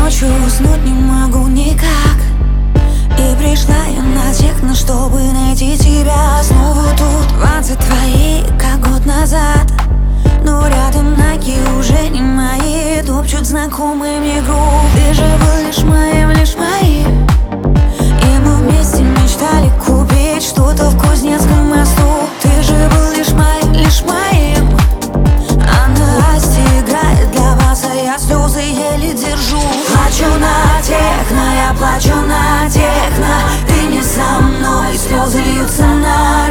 ночью уснуть не могу никак. И пришла я на техно, чтобы найти тебя снова тут. Танцы твои, как год назад, но рядом ноги уже не мои. Топчут знакомый мне грув. Ты же был лишь моим, лишь моим. И мы вместе мечтали купить что-то в Кузнецком мосту. Ты же был лишь моим, лишь моим. А на Асте играет для вас, а я слезы еле держу. Плачу на техно, я плачу на техно. Ты не со мной, слезы льются на